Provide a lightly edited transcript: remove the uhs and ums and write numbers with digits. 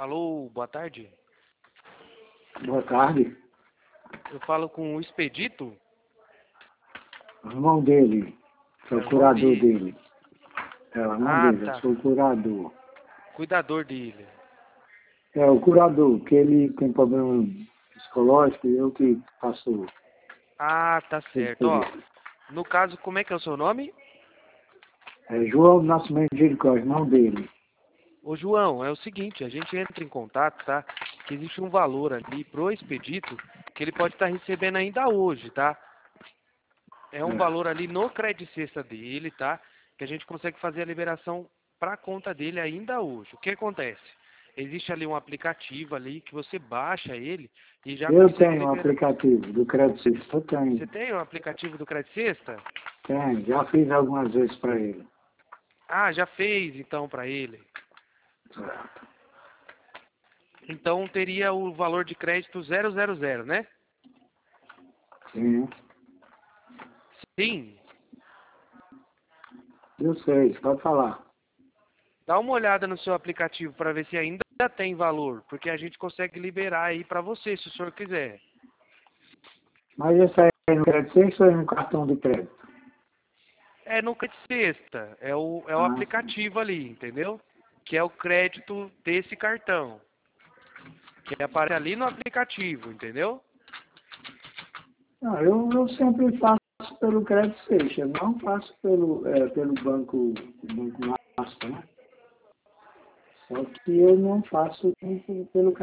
Alô, boa tarde. Boa tarde. Eu falo com o Expedito. O irmão dele. Sou É o o irmão curador dele. dele. É o irmão Ah, dele, eu tá. sou o curador. Cuidador dele. É o curador, que ele tem problema psicológico e eu que faço Ah, tá tudo certo. por Ó, ele. no caso, como é que é o seu nome? É João Nascimento de Jericó, irmão dele. Ô, João, é o seguinte, a gente entra em contato, tá? Que existe um valor ali pro Expedito que ele pode estar recebendo ainda hoje, tá? É um É. valor ali no Credicesta dele, tá? Que a gente consegue fazer a liberação para a conta dele ainda hoje. O que acontece? Existe ali um aplicativo ali que você baixa ele e já Eu consegue tenho um liberar. aplicativo do Crédito Sexto, eu Você tenho. tem o aplicativo do Credicesta? Tenho, já fiz algumas vezes para ele. Ah, já fez então para ele. Certo. Então teria o valor de crédito 000, né? Sim, Sim. eu sei, pode falar. Dá uma olhada no seu aplicativo para ver se ainda tem valor, porque a gente consegue liberar aí para você, se o senhor quiser. Mas esse aí é no Crédito Sexto ou é no cartão de crédito? É no Credicesta, é o Ah, sim. aplicativo ali, entendeu? Que é o crédito desse cartão, que aparece ali no aplicativo, entendeu? Não, eu sempre faço pelo Crédito Seixas, eu não faço pelo banco Master, né? Só que eu não faço pelo